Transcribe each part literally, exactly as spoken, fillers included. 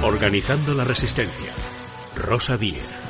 Organizando la Resistencia. Rosa Díez.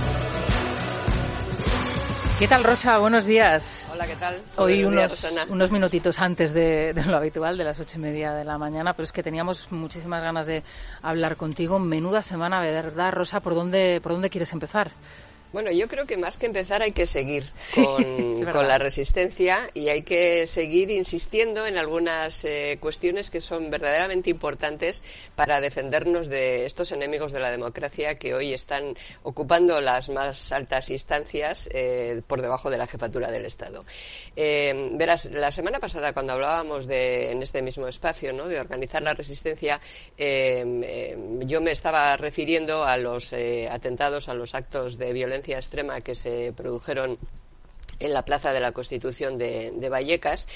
¿Qué tal, Rosa? Buenos días. Hola, ¿qué tal? Hoy Buenos unos, días, Rosana. unos minutitos antes de, de lo habitual, de las ocho y media de la mañana, pero es que teníamos muchísimas ganas de hablar contigo. Menuda semana, ¿verdad, Rosa? ¿Por dónde, por dónde quieres empezar? Bueno, yo creo que más que empezar hay que seguir sí, con, con la resistencia y hay que seguir insistiendo en algunas eh, cuestiones que son verdaderamente importantes para defendernos de estos enemigos de la democracia que hoy están ocupando las más altas instancias eh, por debajo de la jefatura del Estado. Eh, verás, la semana pasada cuando hablábamos de, en este mismo espacio, ¿no?, de organizar la resistencia, eh, eh, yo me estaba refiriendo a los eh, atentados, a los actos de violencia extrema que se produjeron en la Plaza de la Constitución de, de Vallecas,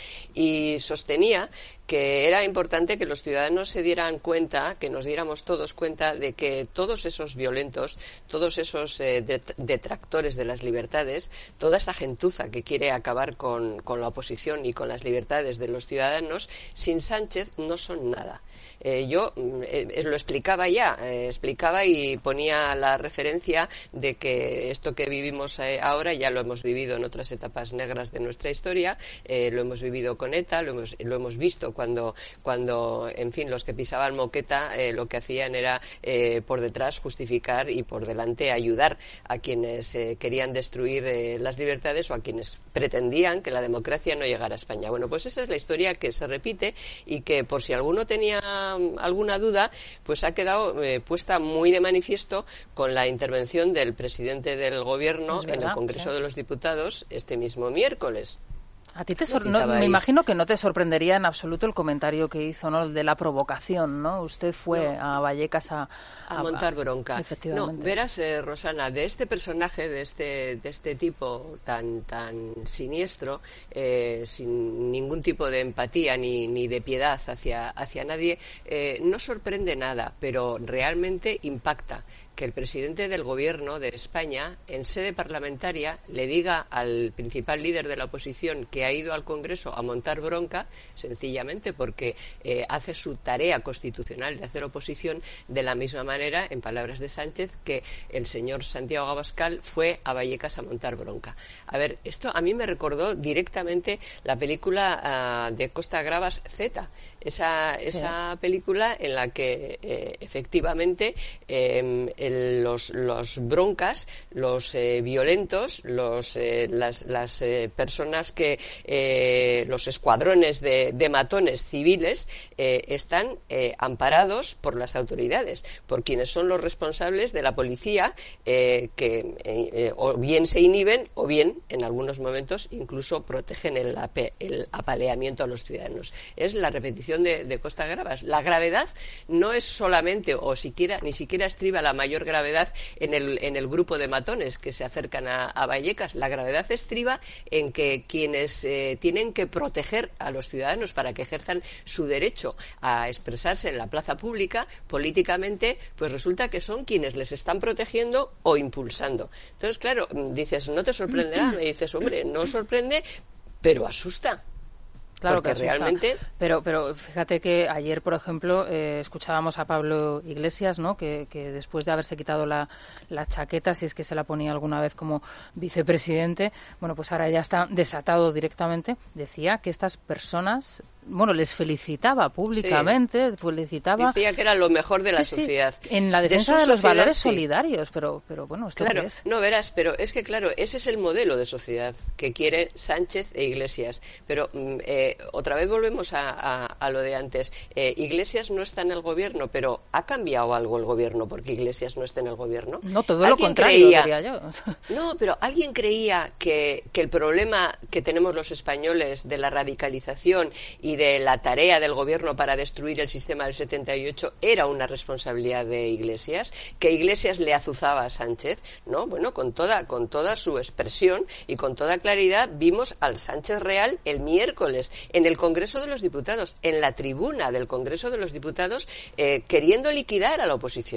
y sostenía que era importante que los ciudadanos se dieran cuenta, que nos diéramos todos cuenta de que todos esos violentos, todos esos eh, detractores de las libertades, toda esa gentuza que quiere acabar con, con la oposición y con las libertades de los ciudadanos, sin Sánchez no son nada. Eh, yo eh, lo explicaba ya, eh, explicaba y ponía la referencia de que esto que vivimos eh, ahora ya lo hemos vivido en otras etapas negras de nuestra historia, eh, lo hemos vivido con ETA, lo hemos, lo hemos visto cuando, cuando, en fin, los que pisaban moqueta eh, lo que hacían era eh, por detrás justificar y por delante ayudar a quienes eh, querían destruir eh, las libertades o a quienes pretendían que la democracia no llegara a España. Bueno, pues esa es la historia que se repite y que, por si alguno tenía alguna duda, pues ha quedado eh, puesta muy de manifiesto con la intervención del presidente del Gobierno en el Congreso sí. de los Diputados este mismo miércoles. A ti te sor- no, me imagino que no te sorprendería en absoluto el comentario que hizo, ¿no?, de la provocación, ¿no? Usted fue no, a Vallecas a, a, a montar bronca. Efectivamente. No, verás, eh, Rosana, de este personaje, de este de este tipo tan tan siniestro, eh, sin ningún tipo de empatía ni ni de piedad hacia hacia nadie, eh, no sorprende nada, pero realmente impacta que el presidente del Gobierno de España, en sede parlamentaria, le diga al principal líder de la oposición que ha ido al Congreso a montar bronca, sencillamente porque eh, hace su tarea constitucional de hacer oposición, de la misma manera, en palabras de Sánchez, que el señor Santiago Abascal fue a Vallecas a montar bronca. A ver, esto a mí me recordó directamente la película uh, de Costa Gravas Z, esa, esa sí. película en la que eh, efectivamente eh, el, los, los broncas, los eh, violentos, los, eh, las, las eh, personas que, eh, los escuadrones de, de matones civiles eh, están eh, amparados por las autoridades, por quienes son los responsables de la policía, eh, que eh, o bien se inhiben o bien en algunos momentos incluso protegen el, ape, el apaleamiento a los ciudadanos. Es la repetición de, de Costa Gravas. La gravedad no es solamente o siquiera ni siquiera estriba la mayor gravedad en el, en el grupo de matones que se acercan a, a Vallecas. La gravedad estriba en que quienes eh, tienen que proteger a los ciudadanos para que ejerzan su derecho a expresarse en la plaza pública políticamente, pues resulta que son quienes les están protegiendo o impulsando. Entonces, claro, dices, no te sorprenderá, me dices, hombre, no sorprende, pero asusta. Claro Porque que asusta. realmente... Pero, pero fíjate que ayer, por ejemplo, eh, escuchábamos a Pablo Iglesias, ¿no?, que, que después de haberse quitado la, la chaqueta, si es que se la ponía alguna vez como vicepresidente, bueno, pues ahora ya está desatado directamente, decía que estas personas... Bueno, les felicitaba públicamente, sí. felicitaba... Decía que era lo mejor de la sí, sociedad. Sí, en la defensa de, de los valores sí. solidarios, pero, pero bueno, ¿esto claro, qué es? No, verás, pero es que, claro, ese es el modelo de sociedad que quiere Sánchez e Iglesias. Pero eh, otra vez volvemos a, a, a lo de antes. Eh, Iglesias no está en el Gobierno, pero ¿ha cambiado algo el Gobierno porque Iglesias no esté en el Gobierno? No, todo lo contrario, creía, diría yo. No, pero ¿alguien creía que, que el problema que tenemos los españoles de la radicalización y de la tarea del Gobierno para destruir el sistema del setenta y ocho era una responsabilidad de Iglesias, que Iglesias le azuzaba a Sánchez? No, bueno, con toda, con toda su expresión y con toda claridad vimos al Sánchez real el miércoles en el Congreso de los Diputados, en la tribuna del Congreso de los Diputados, eh, queriendo liquidar a la oposición.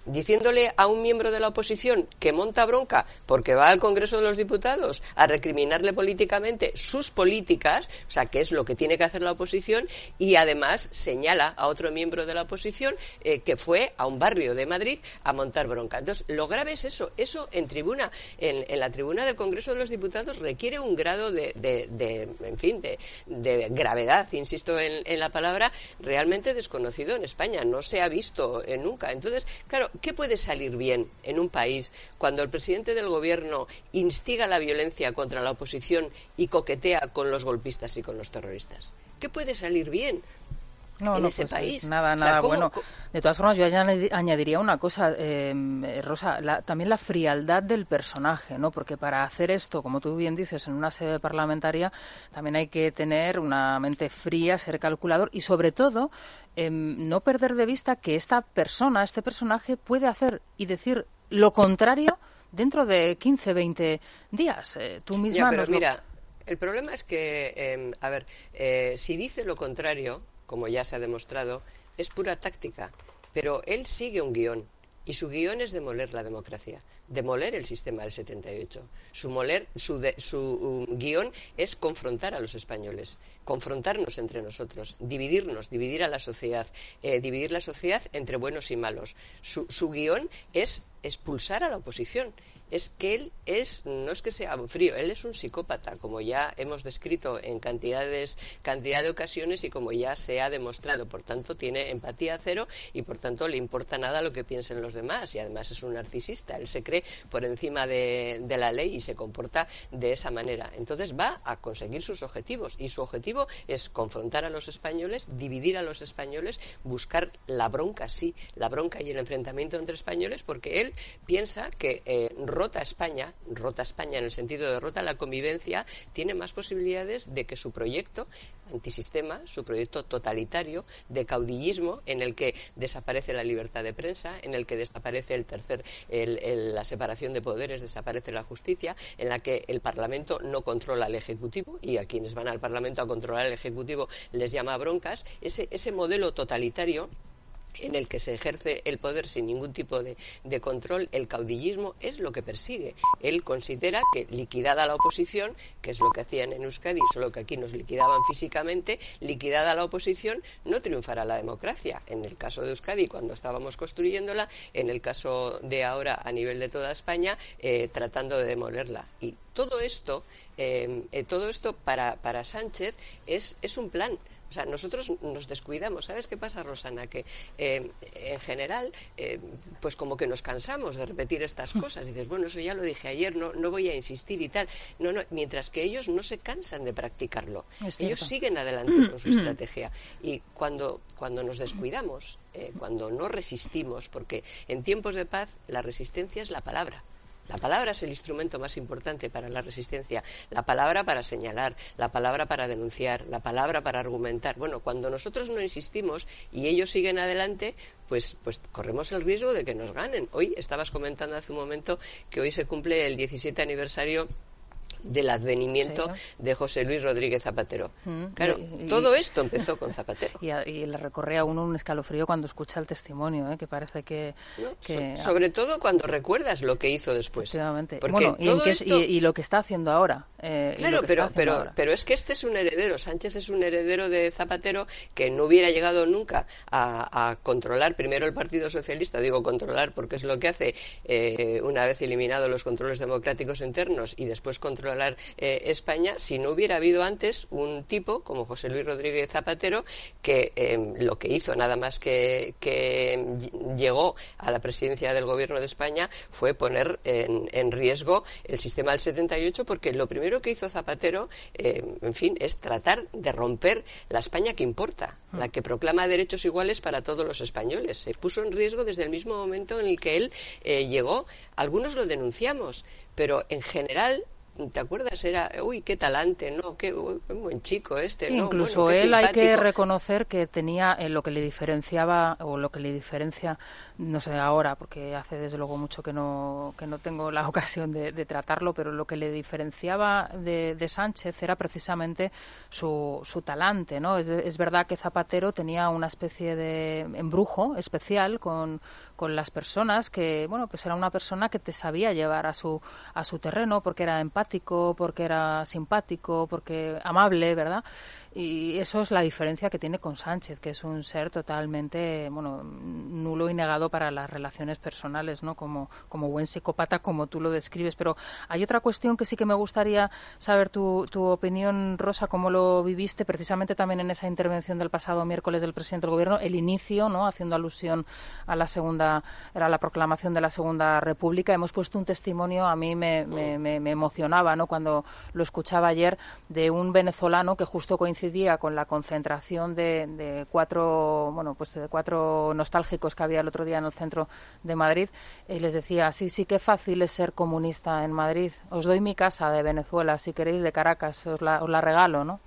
diciéndole a un miembro de la oposición que monta bronca porque va al Congreso de los Diputados a recriminarle políticamente sus políticas, o sea, que es lo que tiene que hacer la oposición, y además señala a otro miembro de la oposición eh, que fue a un barrio de Madrid a montar bronca. Entonces, lo grave es eso. Eso en tribuna, en, en la tribuna del Congreso de los Diputados requiere un grado de, de, de en fin, de, de gravedad, insisto en, en la palabra, realmente desconocido en España. No se ha visto eh, nunca. Entonces, claro, ¿qué puede salir bien en un país cuando el presidente del gobierno instiga la violencia contra la oposición y coquetea con los golpistas y con los terroristas? ¿Qué puede salir bien no, en no, ese pues, país? Nada, O sea, nada ¿cómo, bueno. cómo? De todas formas, yo añadiría una cosa, eh, Rosa, la, también la frialdad del personaje, ¿no? Porque para hacer esto, como tú bien dices, en una sede parlamentaria, también hay que tener una mente fría, ser calculador y, sobre todo, eh, no perder de vista que esta persona, este personaje, puede hacer y decir lo contrario dentro de quince, veinte días. Eh, tú misma Ya, pero nos lo... mira, el problema es que, eh, a ver, eh, si dice lo contrario, como ya se ha demostrado, es pura táctica. Pero él sigue un guión, y su guión es demoler la democracia, demoler el sistema del setenta y ocho. Su, moler, su, de, su um, guión es confrontar a los españoles, confrontarnos entre nosotros, dividirnos, dividir a la sociedad, eh, dividir la sociedad entre buenos y malos. Su, su guión es expulsar a la oposición. Es que él es, no es que sea frío, él es un psicópata, como ya hemos descrito en cantidades, cantidad de ocasiones y como ya se ha demostrado. Por tanto, tiene empatía cero y, por tanto, le importa nada lo que piensen los demás. Y, además, es un narcisista. Él se cree por encima de, de la ley y se comporta de esa manera. Entonces, va a conseguir sus objetivos. Y su objetivo es confrontar a los españoles, dividir a los españoles, buscar la bronca, sí, la bronca y el enfrentamiento entre españoles, porque él piensa que eh, rota España, rota España en el sentido de rota la convivencia, tiene más posibilidades de que su proyecto antisistema, su proyecto totalitario de caudillismo, en el que desaparece la libertad de prensa, en el que desaparece el tercer, el, el, la separación de poderes, desaparece la justicia, en la que el Parlamento no controla al Ejecutivo y a quienes van al Parlamento a controlar el Ejecutivo les llama broncas. Ese, ese modelo totalitario en el que se ejerce el poder sin ningún tipo de, de control, el caudillismo es lo que persigue. Él considera que liquidada la oposición, que es lo que hacían en Euskadi, solo que aquí nos liquidaban físicamente, liquidada la oposición, no triunfará la democracia. En el caso de Euskadi, cuando estábamos construyéndola, en el caso de ahora, a nivel de toda España, eh, tratando de demolerla. Y todo esto, eh, eh, todo esto para, para Sánchez es, es un plan. O sea, nosotros nos descuidamos. ¿Sabes qué pasa, Rosana? Que eh, en general, eh, pues como que nos cansamos de repetir estas cosas. Dices, bueno, eso ya lo dije ayer, no, no voy a insistir y tal. No, no, mientras que ellos no se cansan de practicarlo. Ellos siguen adelante con su estrategia. Y cuando, cuando nos descuidamos, eh, cuando no resistimos, porque en tiempos de paz la resistencia es la palabra. La palabra es el instrumento más importante para la resistencia, la palabra para señalar, la palabra para denunciar, la palabra para argumentar. Bueno, cuando nosotros no insistimos y ellos siguen adelante, pues, pues corremos el riesgo de que nos ganen. Hoy estabas comentando hace un momento que hoy se cumple el diecisiete aniversario del advenimiento, sí, ¿no?, de José Luis Rodríguez Zapatero. Mm, claro, y, y, todo esto empezó con Zapatero. Y, a, y le recorre a uno un escalofrío cuando escucha el testimonio, ¿eh? Que parece que... No, que so, sobre todo cuando recuerdas lo que hizo después. Efectivamente. Porque bueno, y, todo que esto... es, y, y lo que está haciendo ahora. Eh, claro, pero, pero, ahora. pero es que este es un heredero. Sánchez es un heredero de Zapatero que no hubiera llegado nunca a, a controlar primero el Partido Socialista. Digo controlar porque es lo que hace eh, una vez eliminados los controles democráticos internos y después controlar eh, España, si no hubiera habido antes un tipo como José Luis Rodríguez Zapatero que eh, lo que hizo nada más que, que llegó a la presidencia del gobierno de España fue poner en, en riesgo el sistema del setenta y ocho, porque lo primero que hizo Zapatero, eh, en fin, es tratar de romper la España que importa, mm. la que proclama derechos iguales para todos los españoles. Se puso en riesgo desde el mismo momento en el que él eh, llegó. Algunos lo denunciamos, pero en general... ¿Te acuerdas? Era, uy, qué talante, ¿no? Qué, uy, qué buen chico este, sí, ¿no? Incluso bueno, él simpático. Hay que reconocer que tenía eh, lo que le diferenciaba, o lo que le diferencia, no sé ahora, porque hace desde luego mucho que no que no tengo la ocasión de, de tratarlo, pero lo que le diferenciaba de, de Sánchez era precisamente su, su talante, ¿no? Es, es verdad que Zapatero tenía una especie de embrujo especial con con las personas, que bueno, pues era una persona que te sabía llevar a su a su terreno, porque era empático, porque era simpático, porque amable, ¿verdad? Y eso es la diferencia que tiene con Sánchez, que es un ser totalmente, bueno, nulo y negado para las relaciones personales, ¿no? Como, como buen psicópata, como tú lo describes. Pero hay otra cuestión que sí que me gustaría saber tu, tu opinión, Rosa, cómo lo viviste, precisamente también en esa intervención del pasado miércoles del presidente del Gobierno, el inicio, ¿no? Haciendo alusión a la segunda, era la proclamación de la Segunda República. Hemos puesto un testimonio, a mí me, me, me, me emocionaba, ¿no? Cuando lo escuchaba ayer, de un venezolano que justo coincidía con la concentración de, de cuatro, bueno, pues de cuatro nostálgicos que había el otro día en el centro de Madrid, y les decía, sí, sí, qué fácil es ser comunista en Madrid. Os doy mi casa de Venezuela, si queréis, de Caracas, os la, os la regalo, ¿no?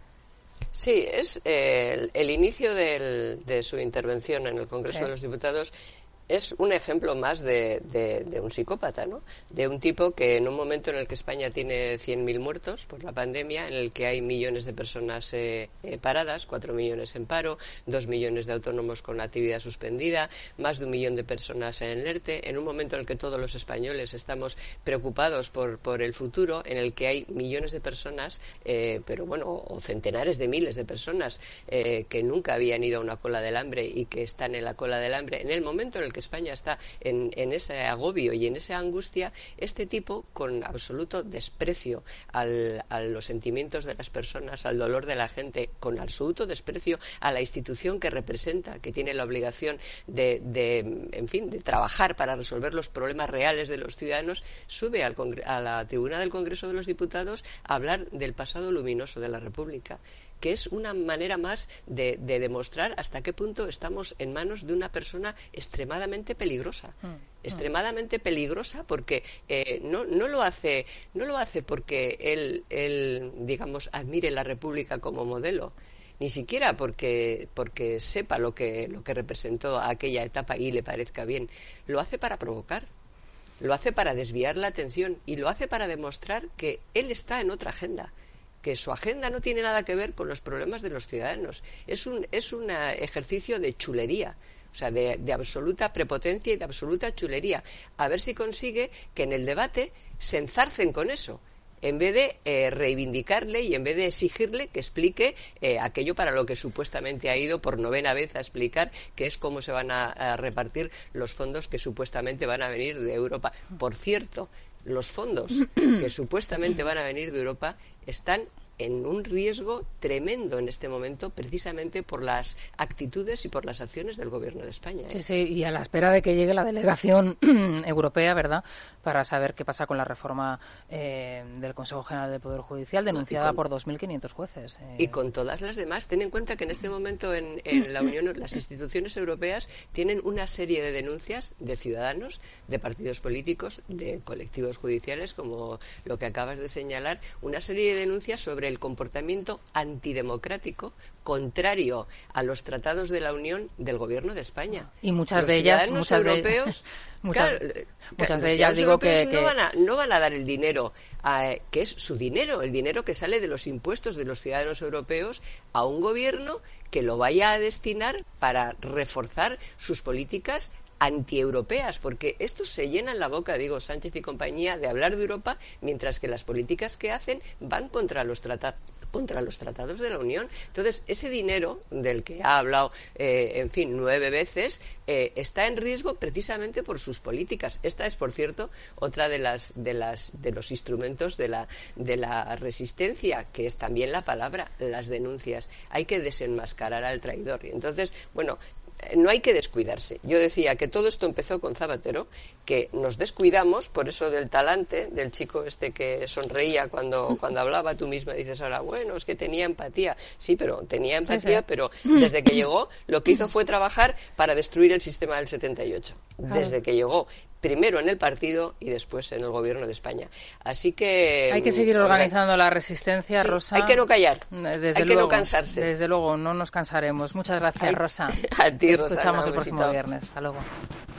Sí, es eh, el, el inicio del, de su intervención en el Congreso sí. de los Diputados. Es un ejemplo más de, de, de un psicópata, ¿no? De un tipo que en un momento en el que España tiene cien mil muertos por la pandemia, en el que hay millones de personas eh, eh, paradas, cuatro millones en paro, dos millones de autónomos con la actividad suspendida, más de un millón de personas en el ERTE, en un momento en el que todos los españoles estamos preocupados por, por el futuro, en el que hay millones de personas, eh, pero bueno, o centenares de miles de personas eh, que nunca habían ido a una cola del hambre y que están en la cola del hambre, en el momento en el que España está en, en ese agobio y en esa angustia, este tipo, con absoluto desprecio al, a los sentimientos de las personas, al dolor de la gente, con absoluto desprecio a la institución que representa, que tiene la obligación de, de en fin, de trabajar para resolver los problemas reales de los ciudadanos, sube al Congre- a la tribuna del Congreso de los Diputados a hablar del pasado luminoso de la República, que es una manera más de, de demostrar hasta qué punto estamos en manos de una persona extremadamente peligrosa. Mm. extremadamente peligrosa porque eh, no, no lo hace no lo hace porque él, él, digamos, admire la República como modelo, ni siquiera porque, porque sepa lo que, lo que representó aquella etapa y le parezca bien. Lo hace para provocar. Lo hace para desviar la atención y lo hace para demostrar que él está en otra agenda, que su agenda no tiene nada que ver con los problemas de los ciudadanos. Es un, es un ejercicio de chulería, o sea, de, de absoluta prepotencia y de absoluta chulería. A ver si consigue que en el debate se enzarcen con eso, en vez de eh, reivindicarle y en vez de exigirle que explique eh, aquello para lo que supuestamente ha ido por novena vez a explicar, que es cómo se van a, a repartir los fondos que supuestamente van a venir de Europa. Por cierto, los fondos que supuestamente van a venir de Europa están en un riesgo tremendo en este momento, precisamente por las actitudes y por las acciones del Gobierno de España, ¿eh? Sí, sí, y a la espera de que llegue la delegación europea, ¿verdad?, para saber qué pasa con la reforma eh, del Consejo General del Poder Judicial, denunciada con, por dos mil quinientos jueces. Eh. Y con todas las demás. Ten en cuenta que en este momento en, en la Unión, las instituciones europeas tienen una serie de denuncias de ciudadanos, de partidos políticos, de colectivos judiciales, como lo que acabas de señalar, una serie de denuncias sobre el comportamiento antidemocrático contrario a los tratados de la Unión del Gobierno de España. Y muchas los de ellas, ciudadanos muchas europeos, de, muchas, claro, muchas de ellas los digo que, no que... van a no van a dar el dinero a, que es su dinero, el dinero que sale de los impuestos de los ciudadanos europeos a un gobierno que lo vaya a destinar para reforzar sus políticas antieuropeas, porque estos se llenan la boca, digo, Sánchez y compañía, de hablar de Europa, mientras que las políticas que hacen van contra los tratados contra los tratados de la Unión. Entonces, ese dinero del que ha hablado, eh, en fin, nueve veces, eh, está en riesgo precisamente por sus políticas. Esta es, por cierto, otra de las de las de los instrumentos de la de la resistencia, que es también la palabra, las denuncias. Hay que desenmascarar al traidor. Y entonces, bueno, no hay que descuidarse. Yo decía que todo esto empezó con Zapatero, que nos descuidamos, por eso del talante, del chico este que sonreía cuando, cuando hablaba. Tú misma dices ahora, bueno, es que tenía empatía. Sí, pero tenía empatía, sí, sí. Pero desde que llegó lo que hizo fue trabajar para destruir el sistema del setenta y ocho. Desde que llegó. Primero en el partido y después en el Gobierno de España. Así que... Hay que seguir organizando la resistencia, sí, Rosa. Hay que no callar, desde hay luego, que no cansarse. Desde luego, no nos cansaremos. Muchas gracias, Ay, Rosa. a ti, Rosa. Escuchamos no, el próximo viernes. Hasta luego.